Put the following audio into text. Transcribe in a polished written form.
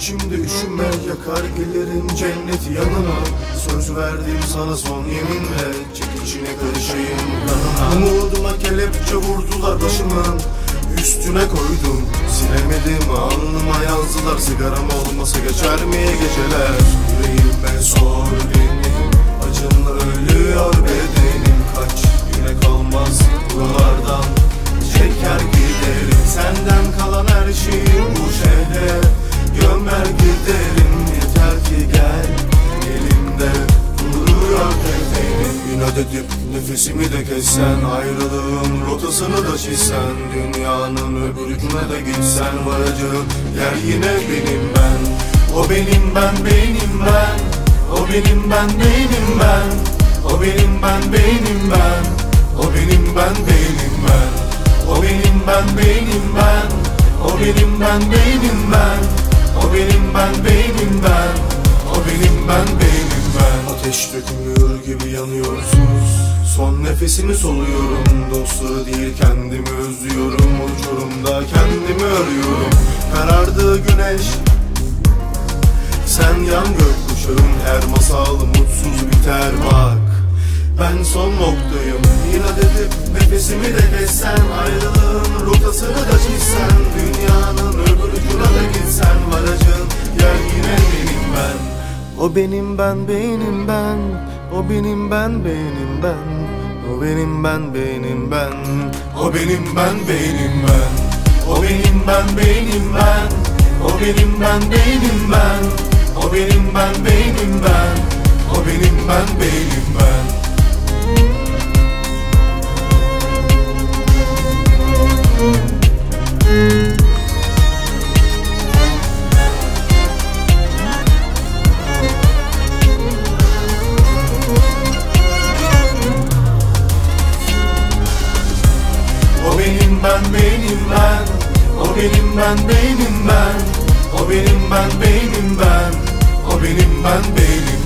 şimdi üşüme, yakar gelirim cenneti yanına. Söz verdim sana son yeminle, çek içine karışayım kanına. Umuduma kelepçe vurdular başımın üstüne koydum, silemedim alnıma yazdılar. Sigaram olmasa geçer mi geceler? Yüreğime sor benim, acımla ölüyor bedenim. Kaç güne kalmaz buralardan, çeker giderim. Senden kalan her şeyi bu şehre gömer giderim. Yeter ki gel, elimde duruyor tefeğim. İnat edip nefesimi de kessen, ayrılığın rotasını da çizsen, dünyanın öbür ucuna da gitsen, varacağım yer yine benim ben. O benim ben, benim ben. O benim ben, benim ben. O benim ben, benim ben. O benim ben, benim ben. O benim ben, benim ben. O benim ben, benim ben. O benim ben, benim ben. O benim ben, benim ben. Ateş dökmüyor gibi yanıyorsunuz, son nefesimi soluyorum. Dostları değil kendimi özlüyorum, uçurumda kendimi arıyorum. Karardı güneş, sen yan gökkuşağım. Her masal mutsuz biter bak, ben son noktayım. İnat edip nefesimi de kessen, ayrılığın rotasını da çizsen, dünyanın öbür ucuna da gitsen, varacağım yer yine benim ben. O benim ben, benim ben. O benim ben, benim ben. O benim ben, benim ben. O benim ben, benim ben. O benim ben, benim ben. O benim ben, benim ben. O benim ben, benim ben. O benim ben, benim ben. O benim ben, benim ben. O benim ben, benim ben. O benim ben, benim ben. O benim ben, benim